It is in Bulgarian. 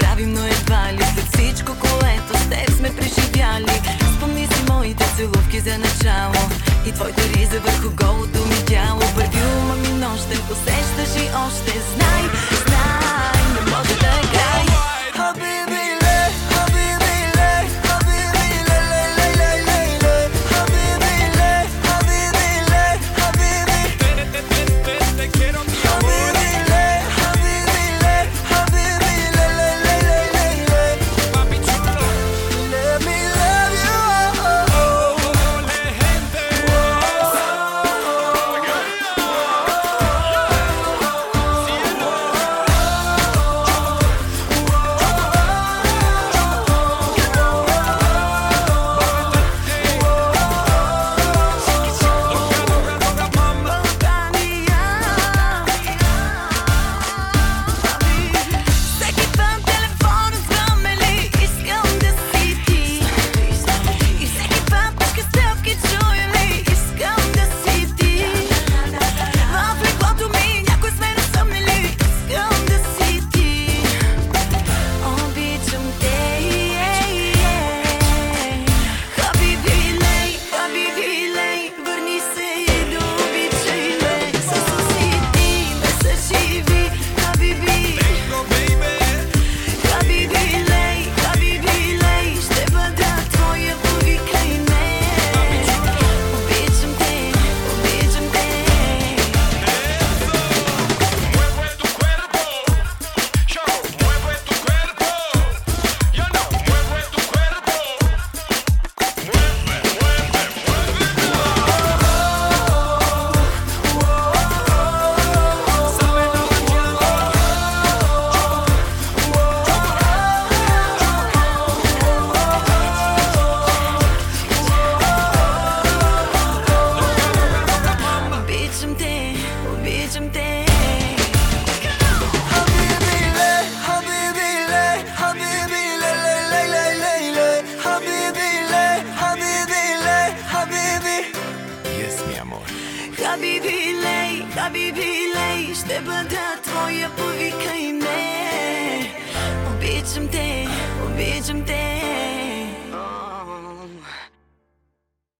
забравим, но едва ли след всичко, което с теб сме преживяли. Спомни си моите целувки за начало и твоите риза върху голото ми тяло. Парфюма ми нощен усещаш и още знай, знай, не може да е край. Habibi, lej, ще бъда твоя, повикай ме. Обичам те, обичам те.